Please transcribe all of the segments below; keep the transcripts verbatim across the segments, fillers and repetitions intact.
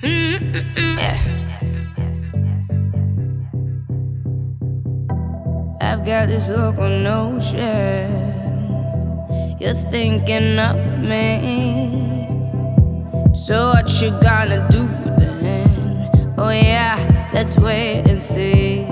Mm-mm-mm, yeah. I've got this local notion you're thinking of me. So what you gonna do then? Oh yeah, let's wait and see.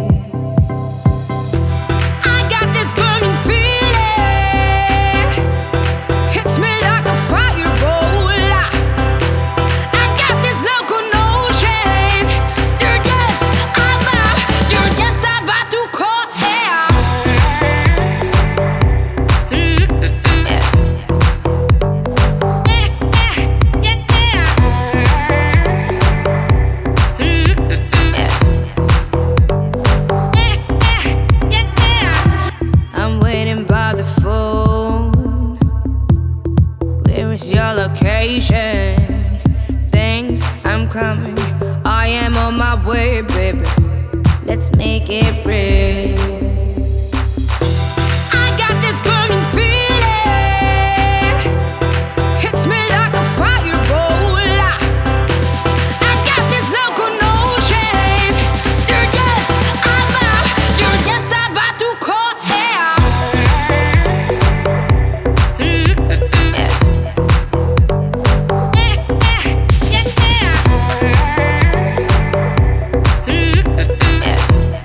I got this burning feeling, hits me like a fireball. I've got this local notion, you're just about, you're just about to call, yeah. Mm-mm-mm, yeah. Yeah, yeah, yeah, yeah. Mm-mm-mm, yeah. Yeah, yeah, yeah. I'm waiting by the phone. Where is your location? Thanks, I'm coming. I am on my way, baby. Let's make it real. I got this burning feeling, hits me like a fireball. I got this local notion, you're just about, you're just about to call, yeah. Mm-mm-mm, yeah. Yeah, yeah, yeah, yeah. Mm-mm-mm, yeah.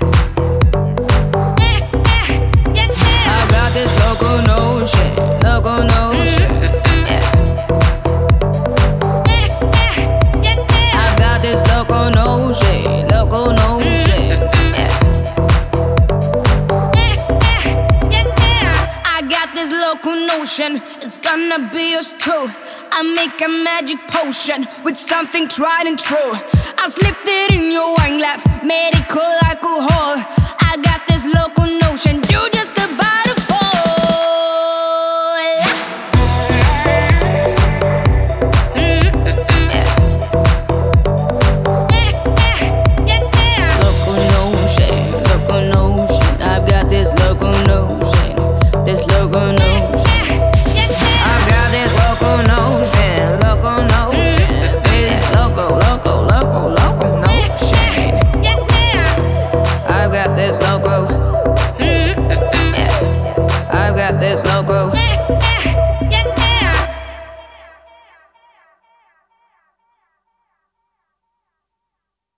Yeah, yeah, yeah. I got this local notion, local notion. Yeah. Yeah, yeah, yeah. I got this local notion, local notion. Yeah. Yeah, yeah, yeah. I got this local notion, it's gonna be yours too. I make a magic potion with something tried and true. I slipped it in your wine glass, made it cool alcohol. I got this local notion.